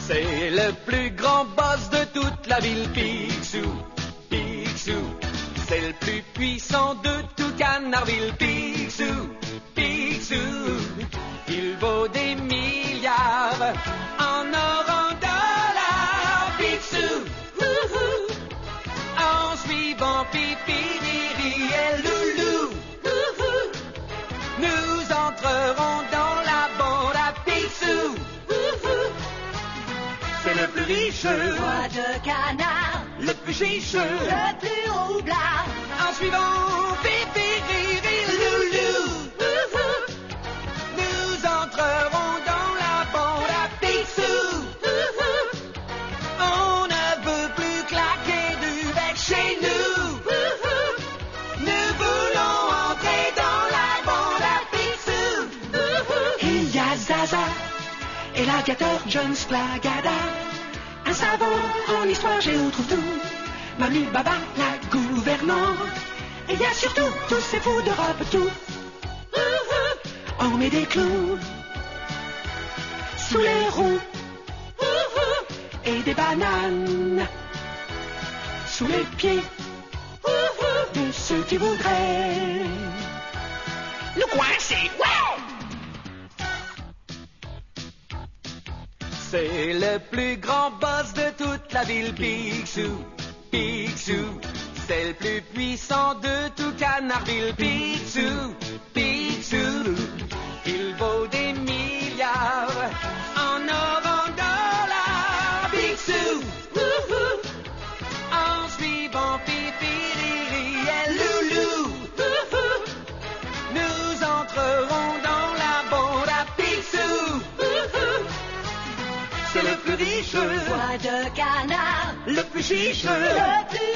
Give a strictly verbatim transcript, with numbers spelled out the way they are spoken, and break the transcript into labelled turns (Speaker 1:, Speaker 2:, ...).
Speaker 1: C'est le plus grand boss de toute la ville, Picsou, Picsou. C'est le plus puissant de tout Canardville, Picsou, Picsou. Il vaut des milliards en or, en dollars, Picsou. Ouhou. En suivant Pipi, Riri et Loulou, ouhou, nous entrerons dans la bande à Picsou. Ouhou. C'est le plus riche,
Speaker 2: Roi de canard,
Speaker 1: le plus chiche,
Speaker 2: le plus roublard.
Speaker 1: en suivant Pipi, Riri, Loulou, ouhou, nous entrerons dans la bande à Picsou. Ouhou. On ne veut plus claquer du bec chez nous. Ouhou. Nous voulons entrer dans la bande à Picsou. Ouhou.
Speaker 3: Il y a Zaza et l'aviateur John Splagada. Un savant en histoire géo trouve tout. Mamie Baba, la gouvernante. Et il y a surtout tous ces fous d'Europe tout.
Speaker 1: Ouhou.
Speaker 3: On met des clous sous les roues
Speaker 1: Ouhou.
Speaker 3: et des bananes sous les pieds
Speaker 1: Ouhou.
Speaker 3: de ceux qui voudraient nous coincer. Ouais!
Speaker 1: C'est le plus grand boss de toute la ville, Picsou, Picsou. C'est le plus puissant de tout Canardville, Picsou, Picsou. Il vaut des milliards en or, en dollars, Picsou. Ouhou. En suivant Pipi, Riri et Loulou, ouhou, nous entrerons dans la bande à Picsou. Ouhou. C'est le plus riche,
Speaker 2: Roi de canard,
Speaker 1: le plus chiche,
Speaker 2: le plus